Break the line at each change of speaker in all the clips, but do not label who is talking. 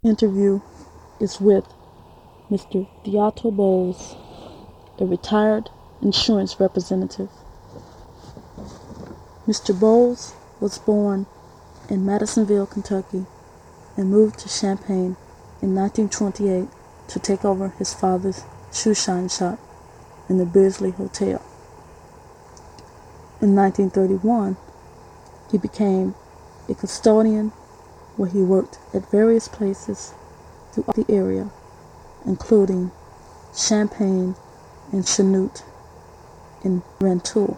Interview is with Mr. Theato Bowles, a retired insurance representative. Mr. Bowles was born in Madisonville, Kentucky, and moved to Champaign in 1928 to take over his father's shoeshine shop in the Beardsley Hotel. In 1931, he became a custodian where he worked at various places throughout the area, including Champaign and Chanute in Rantoul.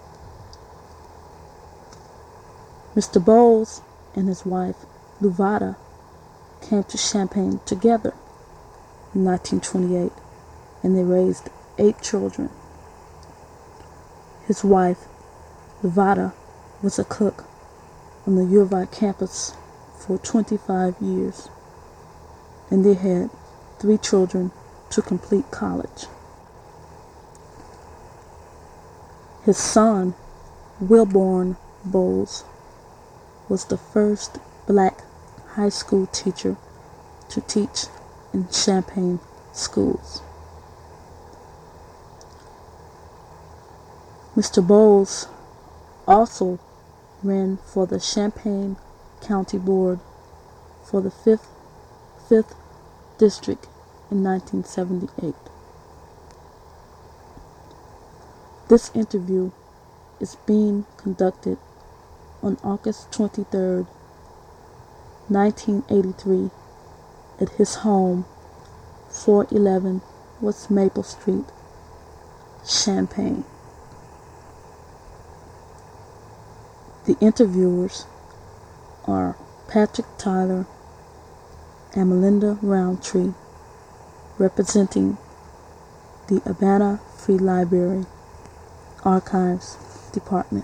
Mr. Bowles and his wife, Luvata, came to Champaign together in 1928, and they raised 8 children. His wife, Luvata, was a cook on the U of I campus for 25 years, and they had 3 children to complete college. His son, Wilborn Bowles, was the first black high school teacher to teach in Champaign schools. Mr. Bowles also ran for the Champaign County Board for the 5th District in 1978. This interview is being conducted on August 23, 1983, at his home, 411 West Maple Street, Champaign. The interviewers are Patrick Tyler and Melinda Roundtree, representing the Urbana Free Library Archives Department.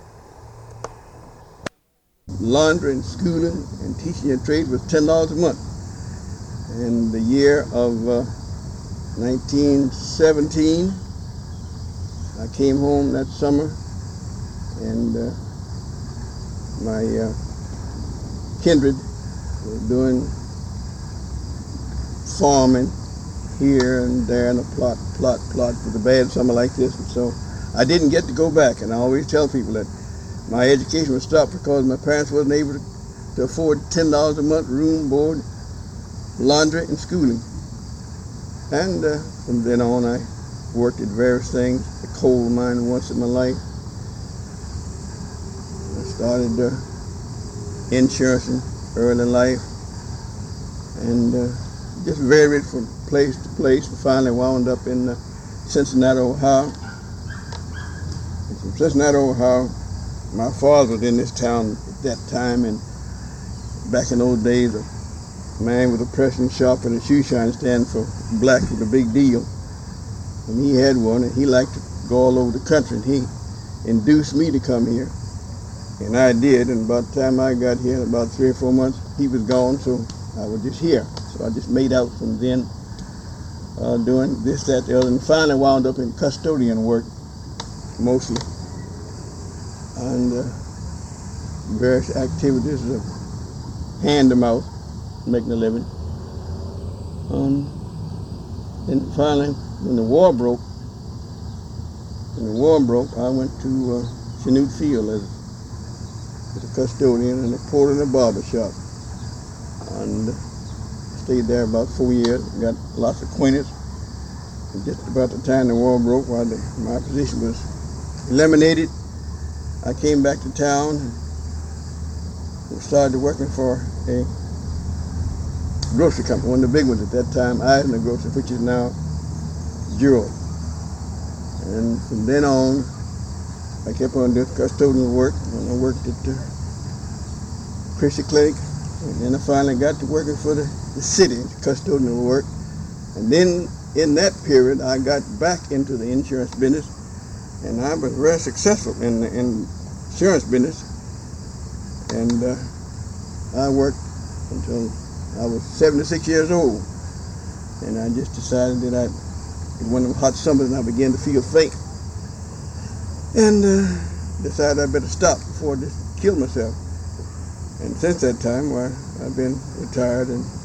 Laundry and schooling and teaching a trade was $10 a month. In the year of 1917, I came home that summer, and my kindred were doing farming here and there in a plot with a bad summer like this, and so I didn't get to go back. And I always tell people that my education was stopped because my parents wasn't able to afford $10 a month, room, board, laundry, and schooling. And from then on, I worked at various things. A coal mine once in my life. I started insurance early in life, and just varied from place to place, and finally wound up in Cincinnati, Ohio. And from Cincinnati, Ohio, my father was in this town at that time, and back in those days, a man with a pressing shop and a shoe shine stand for blacks was a big deal. And he had one, and he liked to go all over the country, and he induced me to come here. And I did, and by the time I got here, about 3 or 4 months, he was gone, so I was just here. So I just made out from then, doing this, that, the other, and finally wound up in custodian work, mostly. And various activities of hand-to-mouth, making a living. Then finally, when the war broke, I went to Chanute Field as a custodian and a porter in a barber shop, and stayed there about 4 years. Got lots of acquaintance. And just about the time the war broke, while my position was eliminated, I came back to town and started working for a grocery company, one of the big ones at that time, Eisner Grocery, which is now Jewel. And from then on, I kept on doing custodial work, and I worked at the Christian Clinic, and then I finally got to working for the city, custodial work. And then in that period, I got back into the insurance business, and I was very successful in the insurance business. And I worked until I was 76 years old, and I just decided that one of them hot summers, and I began to feel faint, and decided I better stop before I just kill myself. And since that time, I've been retired, and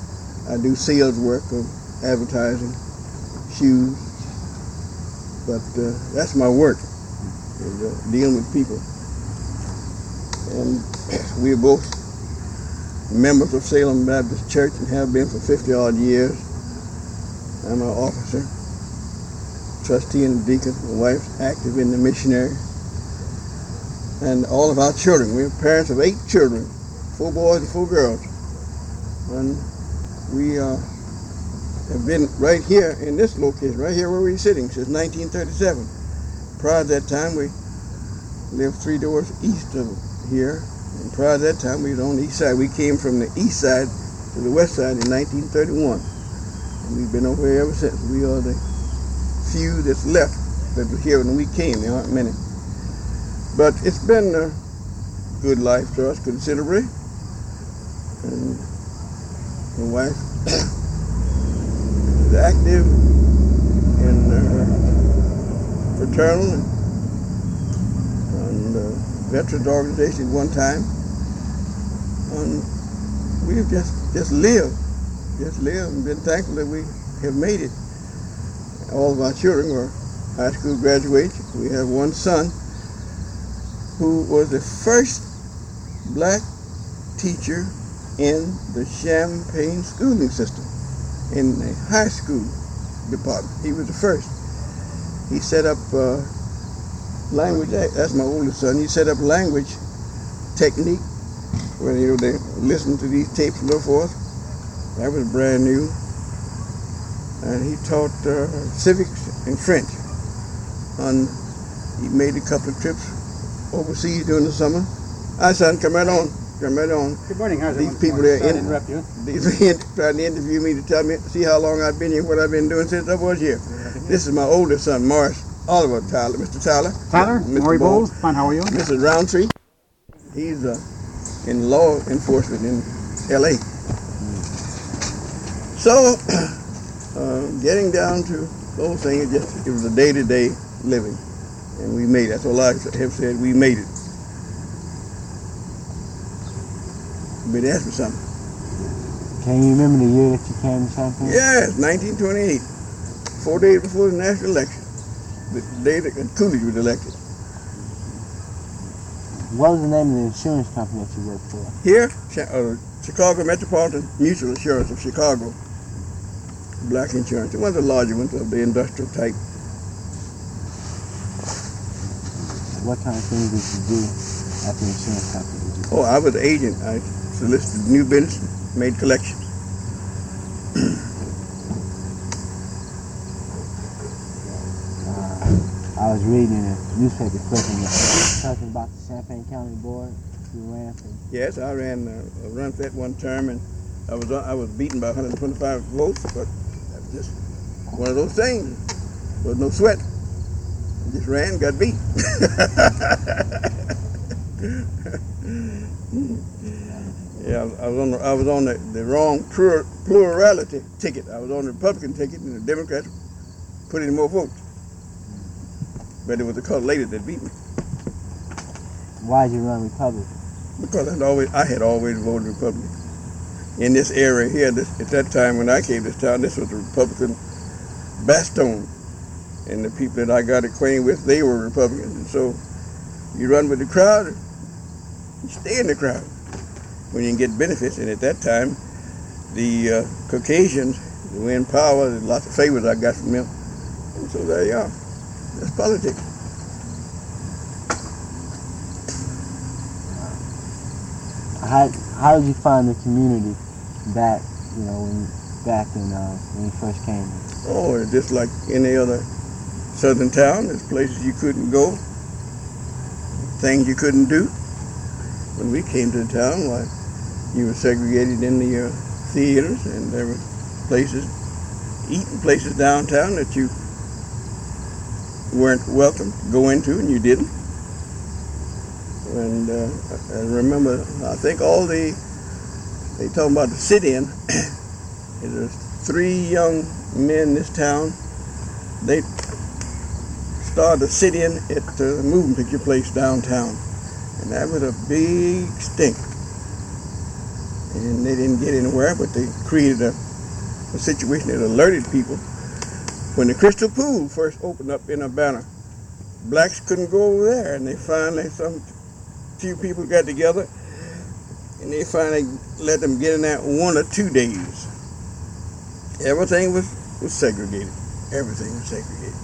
I do sales work of advertising, shoes, but that's my work, is, dealing with people. And we're both members of Salem Baptist Church and have been for 50-odd years. I'm an officer, trustee and deacon. My wife's active in the missionary. And all of our children, we're parents of 8 children, 4 boys and 4 girls. And we have been right here in this location, right here where we're sitting, since 1937. Prior to that time, we lived 3 doors east of here. And prior to that time, we was on the east side. We came from the east side to the west side in 1931. And we've been over here ever since. We are the few that's left that were here when we came. There aren't many. But it's been a good life to us considerably. And my wife is active in fraternal and veterans organization at one time. And we've just lived and been thankful that we have made it. All of our children were high school graduates. We have one son who was the first black teacher in the Champaign schooling system, in the high school department. He was the first. He set up language, that's my oldest son, he set up language technique, where they listen to these tapes and so forth. That was brand new. And he taught civics and French. And he made a couple of trips overseas during the summer. Hi, son, come right on. Come right on.
Good morning. How's
These people there
interrupt you.
trying to interview me to tell me, see how long I've been here, what I've been doing since I was here. This is my oldest son, Morris Oliver Tyler. Mr. Tyler.
Tyler,
Mr.
Maury Bowles. Fine, how are you?
Mrs. Roundtree. He's in law enforcement in L.A. So, getting down to those things, it was a day-to-day living. And we made it. That's all I have said. We made it. But ask me something.
Can you remember the year that you came to Champaign?
Yes, 1928. 4 days before the national election. The day that Coolidge was elected.
What was the name of the insurance company that you worked for?
Here, Chicago Metropolitan Mutual Insurance of Chicago. Black insurance. It was the larger ones of the industrial type.
What kind of things did you do at the insurance company?
Oh, I was the agent. I solicited new business, made collections.
I was reading in a newspaper clipping talking about the Champaign County Board. You ran for.
Yes, I ran a run for that one term, and I was beaten by 125 votes, but that was just one of those things. There was no sweat. I just ran, got beat. Yeah, I was on the wrong plurality ticket. I was on the Republican ticket, and the Democrats put in more votes. But it was the colored lady that beat me.
Why did you run Republican?
Because I had always voted Republican. In this area here, at that time when I came to this town, this was the Republican bastion. And the people that I got acquainted with, they were Republicans. And so you run with the crowd, you stay in the crowd when you can get benefits. And at that time, the Caucasians were in power. There's lots of favors I got from them. And so there you are. That's politics.
How did you find the community back, when you first came?
Oh, it's just like any other southern town. There's places you couldn't go, things you couldn't do. When we came to the town, why, you were segregated in the theaters, and there were places, eating places downtown that you weren't welcome to go into, and you didn't. And I remember, I think they talking about the sit-in. There's 3 young men in this town. They started a sit-in at the moving picture place downtown. And that was a big stink. And they didn't get anywhere, but they created a a situation that alerted people. When the Crystal Pool first opened up in Urbana, blacks couldn't go over there, and they finally, some few people got together, and they finally let them get in there 1 or 2 days. Everything was segregated. Everything was segregated.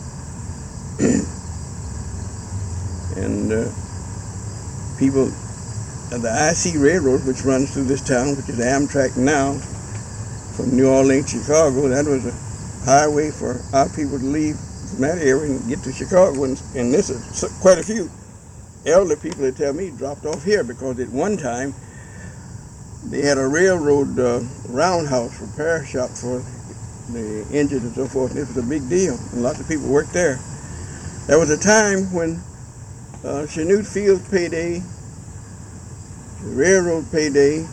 And people, the IC Railroad, which runs through this town, which is Amtrak now, from New Orleans to Chicago, that was a highway for our people to leave from that area and get to Chicago. And this is quite a few elderly people that tell me dropped off here because at one time they had a railroad roundhouse repair shop for the engines and so forth, and it was a big deal, and lots of people worked there. There was a time when Chanute Field's payday, the railroad payday,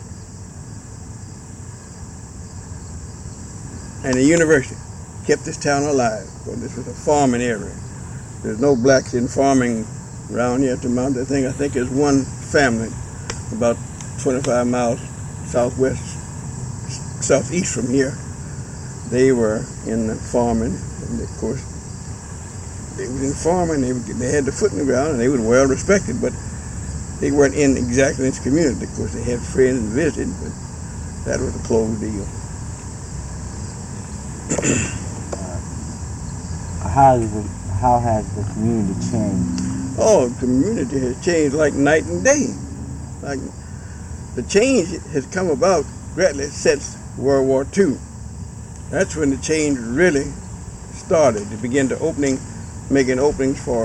and the university kept this town alive, because this was a farming area. There's no blacks in farming around here at the mountain. I think there's one family about 25 miles southeast from here. They were in the farming, and of course, they were in farming. They had the foot in the ground, and they were well respected, but they weren't in exactly this community. Of course, they had friends and visited, but that was a closed deal.
How has the community changed?
Oh, the community has changed like night and day. Like the change has come about greatly since World War II. That's when the change really started. It began to making openings for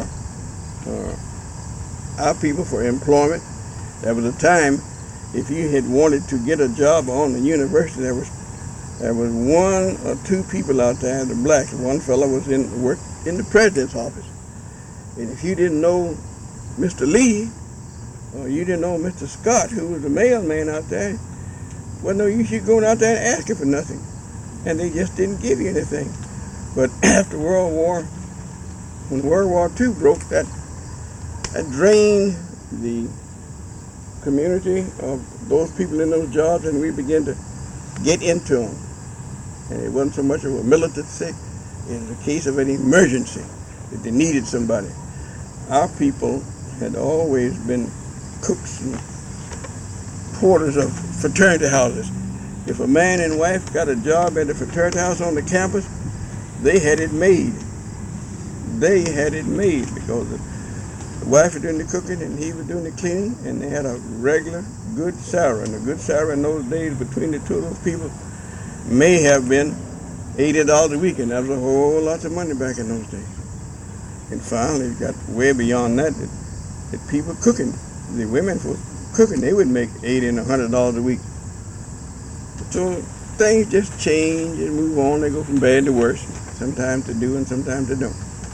our people for employment. There was a time, if you had wanted to get a job on the university, there was 1 or 2 people out there, the blacks. One fellow worked in the president's office. And if you didn't know Mr. Lee, or you didn't know Mr. Scott, who was the mailman out there, well, no use you going out there and asking for nothing. And they just didn't give you anything. But after when World War II broke, that drained the community of those people in those jobs, and we began to get into them. And it wasn't so much of a militancy, it was a case of an emergency that they needed somebody. Our people had always been cooks and porters of fraternity houses. If a man and wife got a job at a fraternity house on the campus, they had it made. They had it made because the wife was doing the cooking and he was doing the cleaning, and they had a regular good salary. And a good salary in those days between the two of those people may have been $80 a week, and that was a whole lot of money back in those days. And finally, it got way beyond that people cooking, the women for cooking, they would make $80 and $100 a week. So things just change and move on. They go from bad to worse. Sometimes to do and sometimes to don't.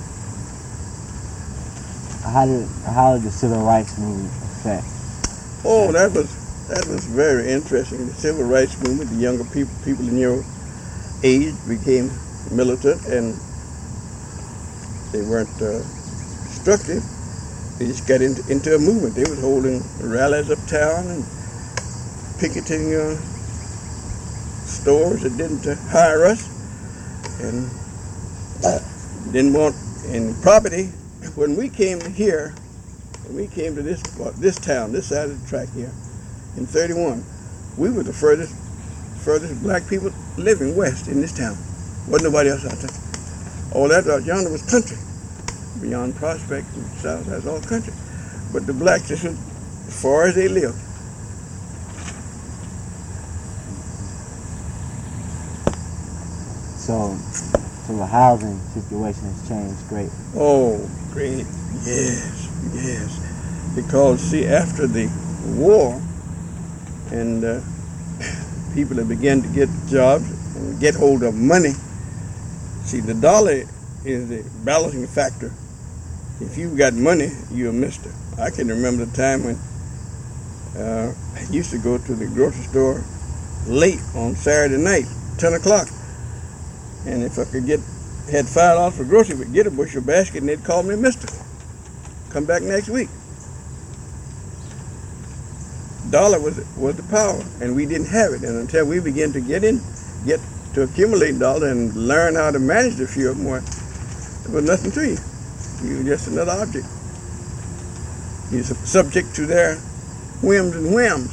How did the civil rights movement affect?
Oh, that was very interesting. The civil rights movement, the younger people in your age became militant, and they weren't destructive. They just got into a movement. They was holding rallies uptown and picketing stores that didn't hire us and didn't want any property. When we came here, when we came to this town, this side of the track here, in 31, we were the furthest black people living west in this town. Wasn't nobody else out there. All that out yonder was country. Beyond Prospect and south, that's all country. But the blacks, just as far as they lived.
So the housing situation has changed great.
Oh, great. Yes. Because, see, after the war, and people that began to get jobs and get hold of money, see, the dollar is the balancing factor. If you've got money, you're a mister. I can remember the time when I used to go to the grocery store late on Saturday night, 10 o'clock. And if I had $5 for groceries, we'd get a bushel basket and they'd call me mister. Come back next week. Dollar was the power, and we didn't have it. And until we began to get to accumulate dollars and learn how to manage a few of them, there was nothing to you. You were just another object. You're subject to their whims and whims.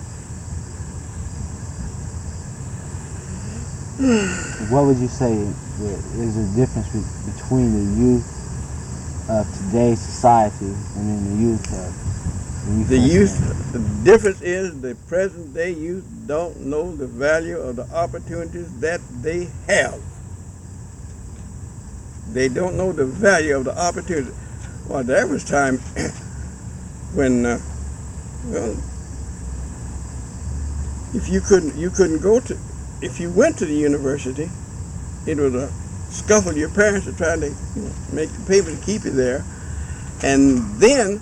What would you say is the difference between the youth of today's society and then the youth of
the youth? The difference is the present day youth don't know the value of the opportunities that they have. They don't know the value of the opportunity. Well, there was time when, if you couldn't go to, if you went to the university, it was a scuffle. Your parents were trying to make the paper to keep you there, and then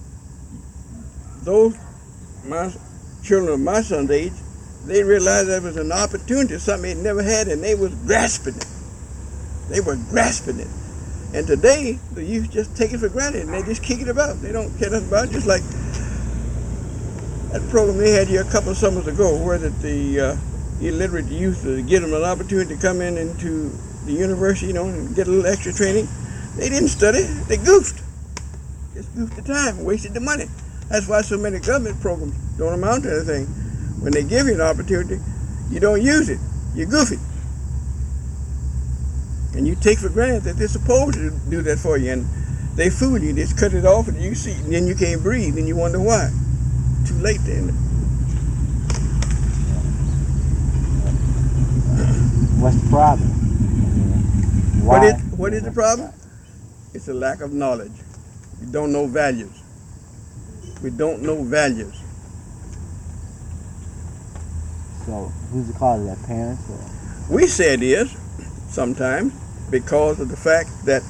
those my children of my son's age, they realized there was an opportunity, something they never had, and they was grasping it. They were grasping it. And today, the youth just take it for granted, and they just kick it about. They don't care nothing about it. Just like that program they had here a couple of summers ago, where the illiterate youth, to give them an opportunity to come into the university, and get a little extra training. They didn't study. They goofed. Just goofed the time, wasted the money. That's why so many government programs don't amount to anything. When they give you an opportunity, you don't use it. You goof it. And you take for granted that they're supposed to do that for you, and they fool you. They just cut it off, and you see, and then you can't breathe, and you wonder why. Too late then.
What's the problem?
What is the problem? It's a lack of knowledge. We don't know values. We don't know values.
So who's the cause of that? Parents? Or?
We say it is sometimes because of the fact that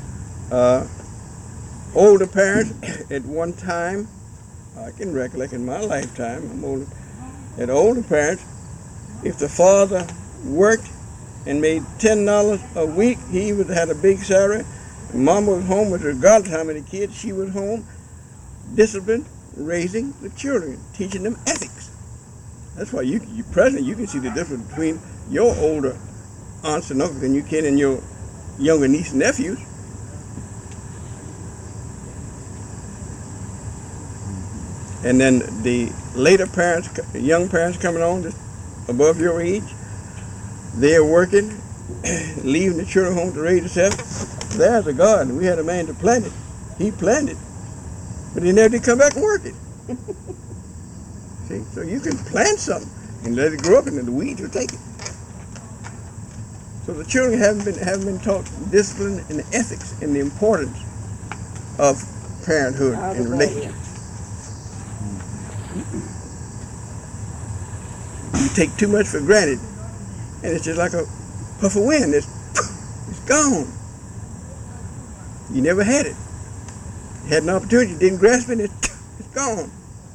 older parents at one time, I can recollect in my lifetime, I'm older, that older parents, if the father worked and made $10 a week, he would have had a big salary. Mama was home with regardless how many kids, she was home, disciplined, raising the children, teaching them ethics. That's why you presently you can see the difference between your older aunts and uncles than you can in your younger niece and nephews. And then the later parents, young parents coming on just above your age, they're working, leaving the children home to raise themselves. There's a garden. We had a man to plant it. He planted, but he never did come back and work it. See, so you can plant something and let it grow up, and then the weeds will take it. So the children haven't been taught discipline and ethics and the importance of parenthood and relationship. You take too much for granted, and it's just like a puff of wind. It's gone. You never had it. You had an opportunity, you didn't grasp it, it's gone.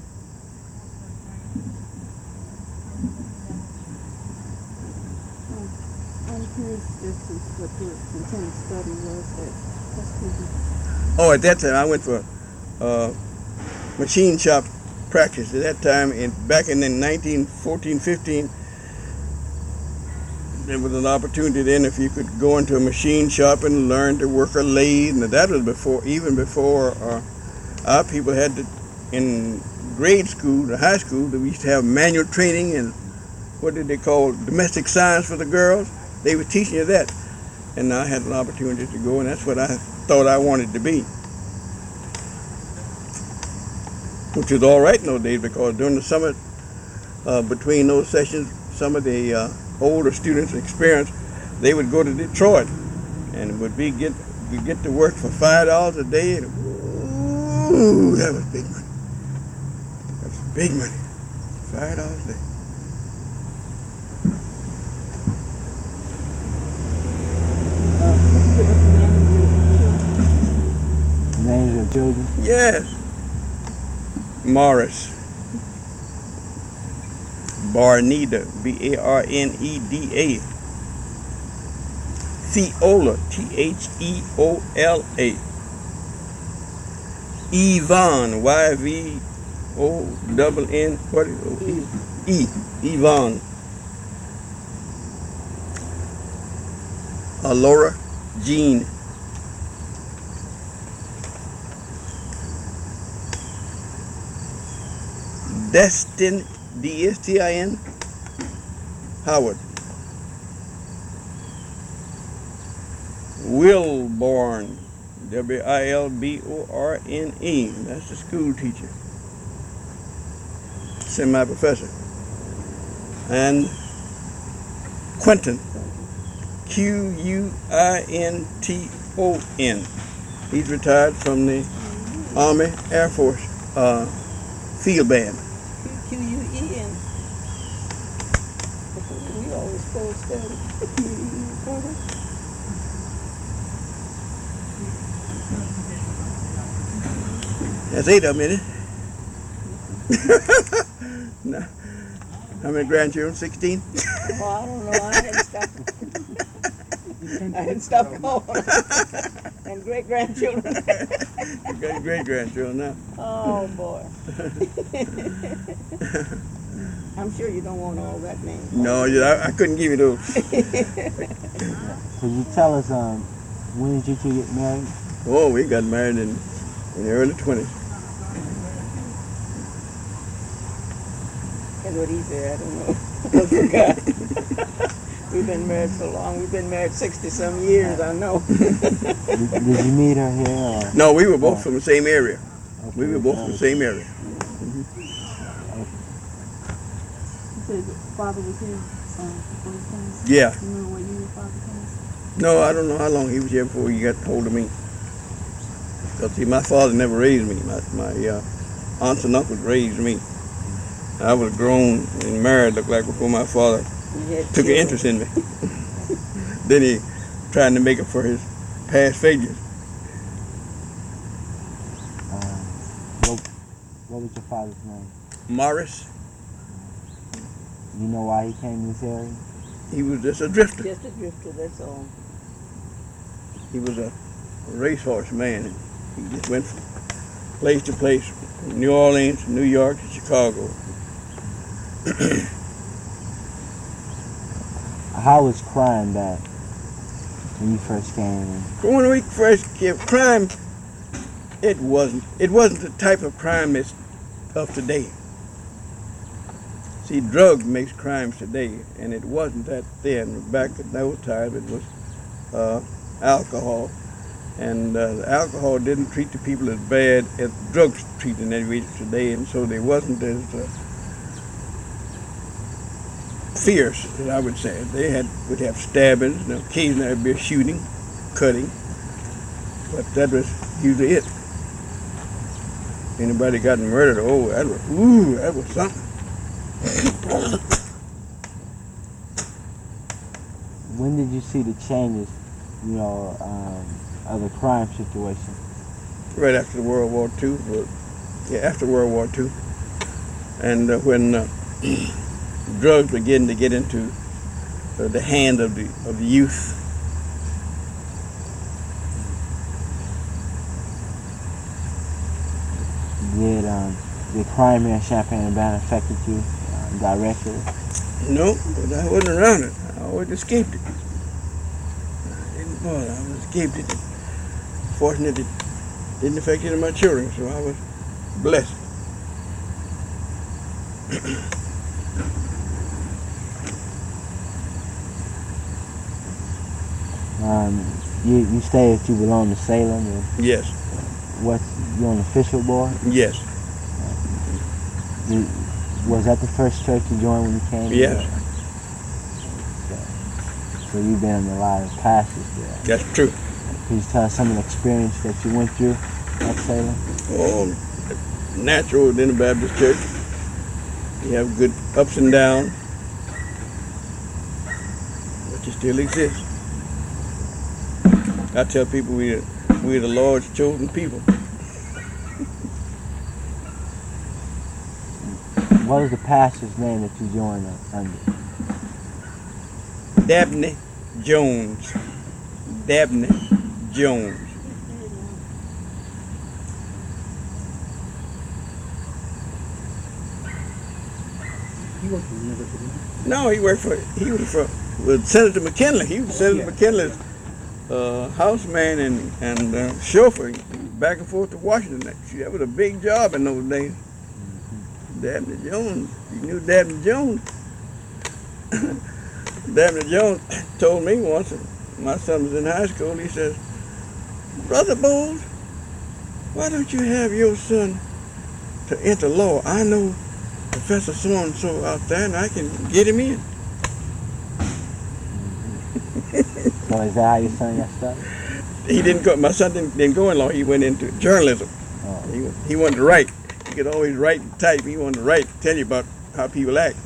I'm curious as to what your intended study was at Tuskegee.
Oh, at that time I went for machine shop practice. At that time, back in the 1914-15, there was an opportunity then if you could go into a machine shop and learn to work a lathe. And that was even before our people had to, in grade school, the high school, we used to have manual training and what did they call domestic science for the girls. They were teaching you that. And I had an opportunity to go, and that's what I thought I wanted to be. Which was all right in those days, because during the summer, between those sessions, some of the older students' experience, they would go to Detroit and would get to work for $5 a day. And, ooh, that was big money. That was big money. $5 a day.
Names of children?
Yes. Morris. Barneda, B-A-R-N-E-D-A. Theola, T-H-E-O-L-A. Yvonne, Y-V-O-N-N, what is it? E. Yvonne. Laura Jean. Destin, D-S-T-I-N, Howard. Wilborn, W-I-L-B-O-R-N-E. That's the school teacher, semi-professor. And Quinton, Q-U-I-N-T-O-N. He's retired from the Army Air Force field band.
Q-U-E-N. We always spell study.
That's 8 of them, isn't it? No. How many grandchildren? 16?
Oh, I don't know. I hadn't stopped going. And great-grandchildren.
You got great-grandchildren now.
Oh, boy. I'm sure you don't want all that name.
No, I couldn't give you those.
Could you tell us when did you two get married?
Oh, we got married in the early 20s.
That's what he said. I don't know. I forgot. We've been married so long. We've been married 60-some years, I know.
Did you meet her here? Or?
No, we were both from the same area.
Okay.
We were both from the same area.
You said your father was here before he came?
Yeah.
You remember what year your father came?
No, I don't know how long he was here before he got hold of me. Because, see, my father never raised me. My aunts and uncles raised me. I was grown and married, looked like, before my father took an interest in me. Then he trying to make up for his past failures.
What was your father's name?
Morris,
You know why he came to this area?
he was just a drifter.
Just a drifter, that's all.
He was a racehorse man. He just went from place to place, from New Orleans, New York, to Chicago.
How was crime back when you first came?
When we first came, crime, it wasn't the type of crime that's of today. See, drugs makes crimes today, and it wasn't that then. Back in those times, it was alcohol, and the alcohol didn't treat the people as bad as drugs treat them today, and so they wasn't as fierce, as I would say. They would have stabbings, and occasionally there'd be a shooting, cutting, but that was usually it. Anybody got murdered, that was something.
When did you see the changes, of the crime situation?
Right after World War II. After World War II. And when drugs began to get into the hand of the youth.
Did crime here in Champaign-Urbana affected you directly?
No, but I wasn't around it. I always escaped it. I escaped it. Fortunately, it didn't affect any of my children, so I was blessed.
You say that you belong to Salem.
Yes.
You're an official board?
Yes.
Was that the first church you joined when you came?
Yes.
So you've been in a lot of classes there.
That's true.
Can you tell us some of the experience that you went through at Salem?
Oh, natural within the Baptist church. You have good ups and downs, but you still exist. I tell people we're the Lord's chosen people.
What was the pastor's name that you joined under?
Dabney Jones. Dabney Jones.
He worked for the University.
No, he was with Senator McKinley. He was Senator McKinley's houseman and chauffeur back and forth to Washington. That was a big job in those days. Dabney Jones, you knew Dabney Jones. Dabney Jones told me once, my son was in high school, he says, "Brother Bowles, why don't you have your son to enter law? I know Professor so-and-so out there and I can get him in."
So is that how your son got started?
He didn't go, my son didn't go in law, he went into journalism.
Oh.
He wanted to write. He could always write and type. He wanted to write, tell you about how people act.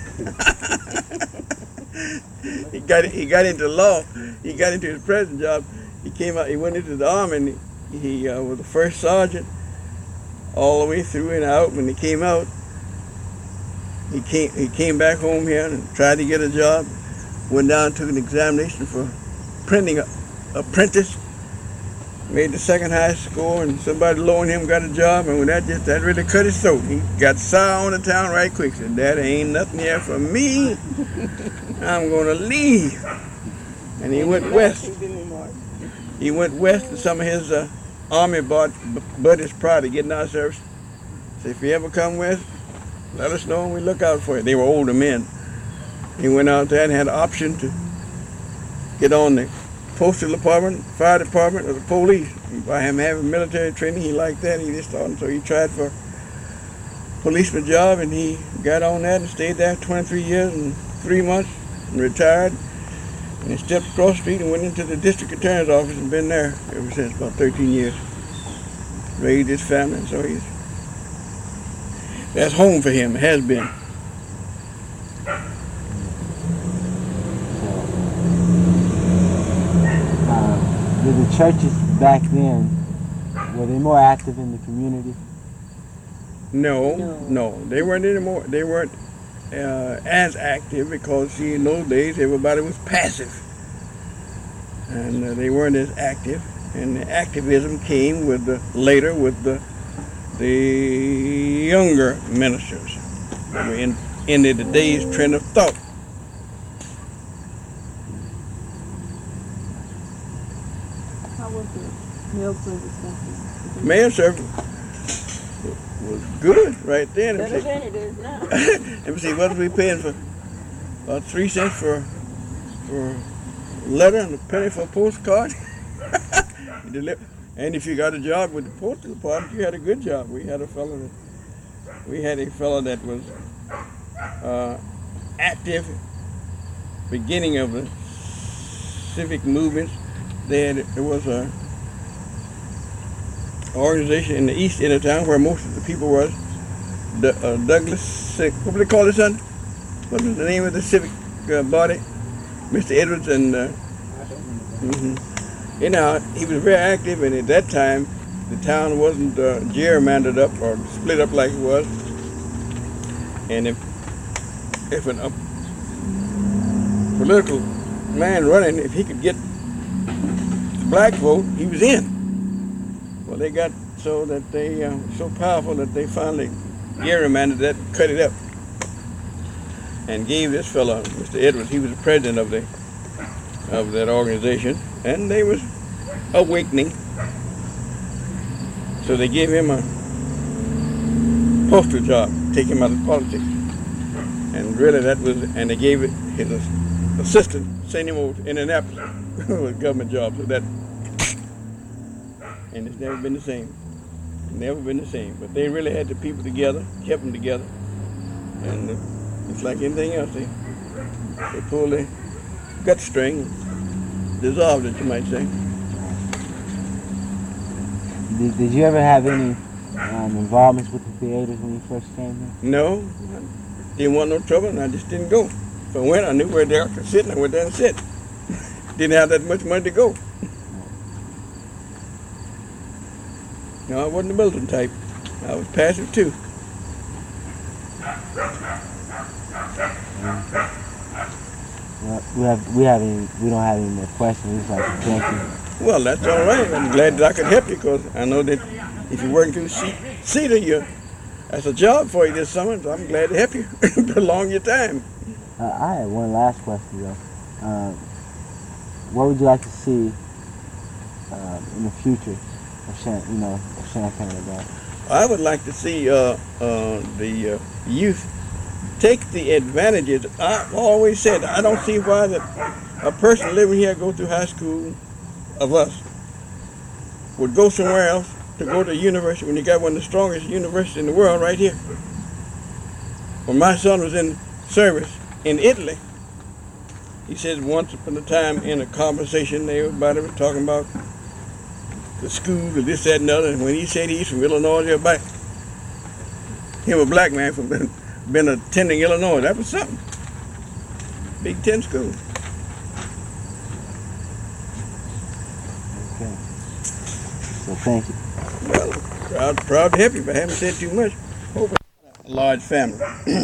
He got into law. He got into his present job. He came out. He went into the army, and he was the first sergeant all the way through and out. When he came out, he came back home here and tried to get a job. Went down, took an examination for printing apprentice. Made the second highest score, and somebody loaned him, got a job, and when that really cut his throat. He got sour on the town right quick. Said, "Daddy, ain't nothing here for me. I'm gonna leave." And he went west. He went west, and some of his army buddies prior to getting out of service said, "If you ever come west, let us know and we look out for you." They were older men. He went out there and had an option to get on the postal department, fire department, or the police. By him having military training, he liked that. He just thought, so he tried for a policeman job, and he got on that and stayed there 23 years and 3 months and retired. And he stepped across the street and went into the district attorney's office and been there ever since, about 13 years. Raised his family, and so that's home for him. It has been.
Did the churches back then, were they more active in the community?
No, they weren't anymore. They weren't as active because, see, in those days everybody was passive, and they weren't as active. And the activism came later with the younger ministers. We ended the day's trend of thought.
Mail service.
Mail service was good right then.
Better than it is now.
Let me see, what was we paying for? About 3 cents for a letter and a penny for a postcard. And if you got a job with the postal department, you had a good job. We had a fellow that was active, beginning of the civic movements. There was a organization in the east end of town where most of the people was. Douglas, what do they call his son? What was the name of the civic body? Mr. Edwards and you know, he was very active, and at that time the town wasn't gerrymandered up or split up like it was. And if a political man running, if he could get the black vote, he was in. Well, they got so that they so powerful that they finally gerrymandered that, cut it up, and gave this fellow, Mr. Edwards, he was the president of that organization, and they was awakening. So they gave him a postal job, take him out of politics, and really that was, and they gave it his assistant, sent him over to Indianapolis with a government job. So that. And it's never been the same. Never been the same. But they really had the people together, kept them together. And it's like anything else. They pulled the gut string and dissolved it, you might say.
Did you ever have any involvements with the theaters when you first came here?
No. I didn't want no trouble, and I just didn't go. If I went, I knew where they could sit, and I went there and sit. Didn't have that much money to go. No, I wasn't a militant type. I was passive too.
Well, we don't have any more questions. We'd like to thank you.
Well, that's all right. I'm glad that I could help you, because I know that if you're working through CETA, that's a job for you this summer. So I'm glad to help you prolong your time.
I had one last question though. What would you like to see in the future of Champaign about?
I would like to see the youth take the advantages. I've always said I don't see why a person living here go through high school of us would go somewhere else to go to university when you got one of the strongest universities in the world right here. When my son was in service in Italy, he said once upon a time in a conversation everybody was talking about the school or this, that, and the other, and when he said he's from Illinois, everybody, him a black man from been attending Illinois, that was something. Big Ten school.
Okay. So thank you.
Well, proud to help you, but I haven't said too much. Hope a large family.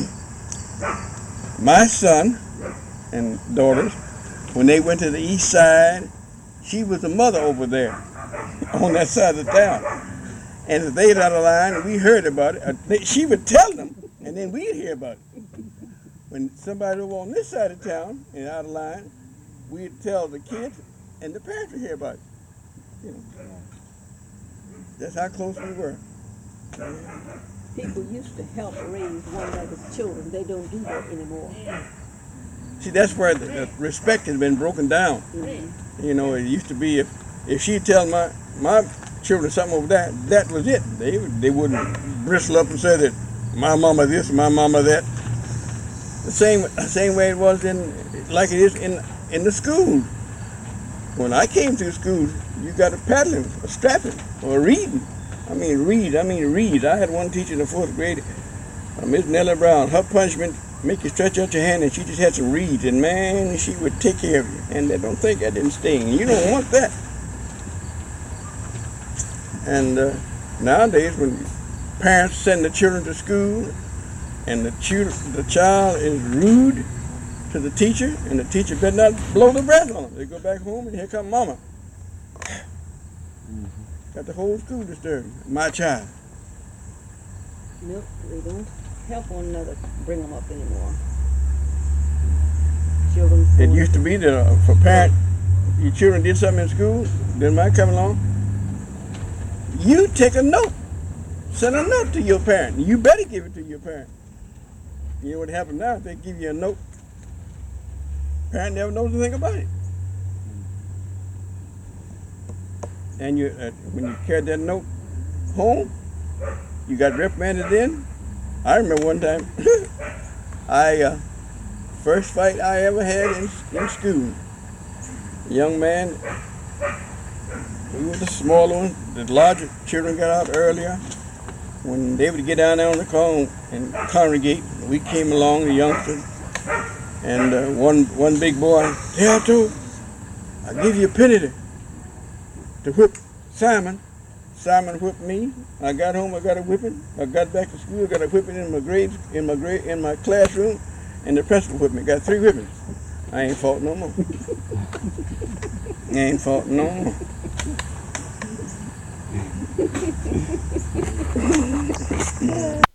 My son and daughters, when they went to the east side, she was the mother over there on that side of the town. And if they got out of line and we heard about it, she would tell them, and then we'd hear about it. When somebody over on this side of town and out of line, we'd tell the kids, and the parents would hear about it. You know. That's how close we were.
People used to help raise one another's children. They don't do that anymore.
See, that's where the respect has been broken down.
Mm-hmm.
You know, it used to be if she'd tell my children something over there, that was it. They wouldn't bristle up and say that my mama this, my mama that. The same way it was like it is in the school. When I came through school, you got a paddling, a strapping, or a reading. I mean read. I had one teacher in the 4th grade, Miss Nellie Brown. Her punishment make you stretch out your hand, and she just had some reeds, and man, she would take care of you. And they don't think that didn't sting. You don't want that. And nowadays, when parents send the children to school, and the child is rude to the teacher, and the teacher better not blow the breath on them. They go back home, and here come mama. Got the whole school disturbed. My child.
Nope, they don't help one another bring them up anymore. Children.
It used to be that for parents, your children did something in school, then might come along. You take a note. Send a note to your parent. You better give it to your parent. You know what happened now? If they give you a note, parent never knows anything about it. And you, when you carried that note home, you got reprimanded then. I remember one time, first fight I ever had in school. A young man, we were the smaller one. The larger children got out earlier. When they would get down there on the car and congregate, we came along, the youngsters, and one big boy, "Hey, Arturo, I'll give you a penny to whip Simon." Simon whipped me. I got home, I got a whipping. I got back to school, I got a whipping in my classroom, and the principal whipped me. Got 3 whippings. I ain't fought no more. I ain't fought no more.